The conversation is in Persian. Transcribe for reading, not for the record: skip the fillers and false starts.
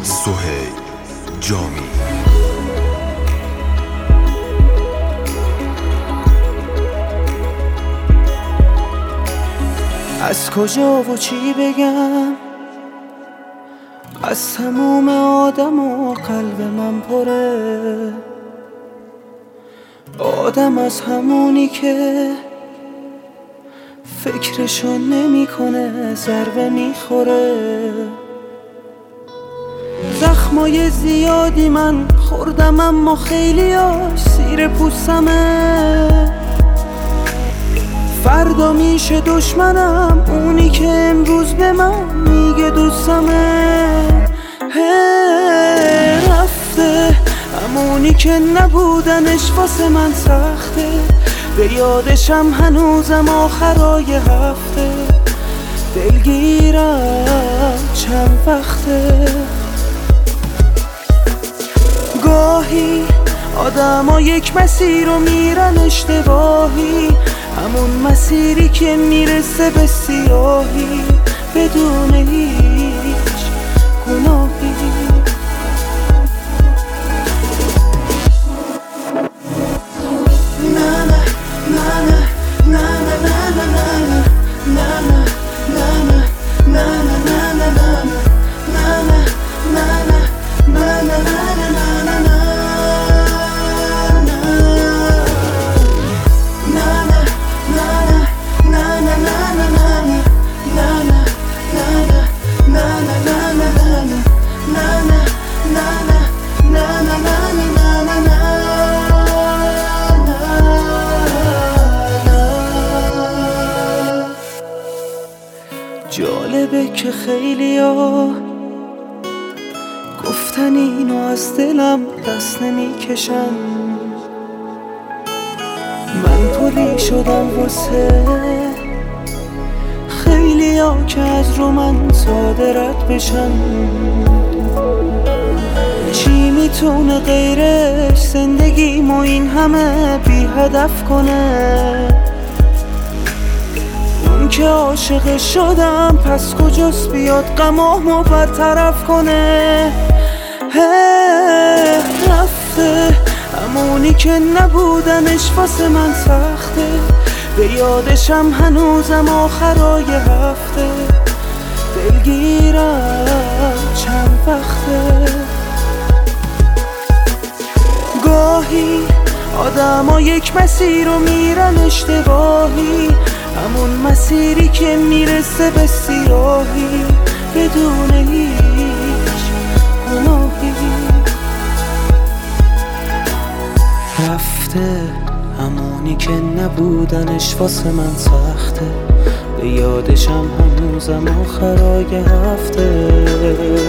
سهیل جامی. از کجا و چی بگم، از تموم آدم و قلب من پره. آدم از همونی که فکرشو نمی کنه ضربه میخوره. زخمای زیادی من خوردم اما خیلیاش سیر پوستمه. فردا میشه دشمنم اونی که امروز به من میگه دوستمه. رفته همونی که نبودنش واسه من سخته. به یادشم هنوزم آخرای هفته. دلگیرم چند وقته. گاهی آدم ها یک مسیر رو میرن اشتباهی، همون مسیری که میرسه به سیاهی بدون هیچ گناهی. جالبه که خیلیا گفتن اینو از دلم دست نمیکشن. من پلی شدم واسه خیلیا که از رو من ساده رد بشن. چی میتونه غیرش زندگیمو این همه بی هدف کنه؟ اون که عاشق شدم پس کجاست بیاد غمامو برطرف کنه؟ رفته همونی که نبودنش واسه من سخته. به یادشم هنوزم آخرای هفته. دلگیرم چند وقته. گاهی آدم ها یک مسیر رو میرن اشتباهی، همون مسیری که میرسه به سیاهی بدون هیچ گناهی. رفته همونی که نبودنش واسه من سخته. به یادشم هنوزم آخرای هفته.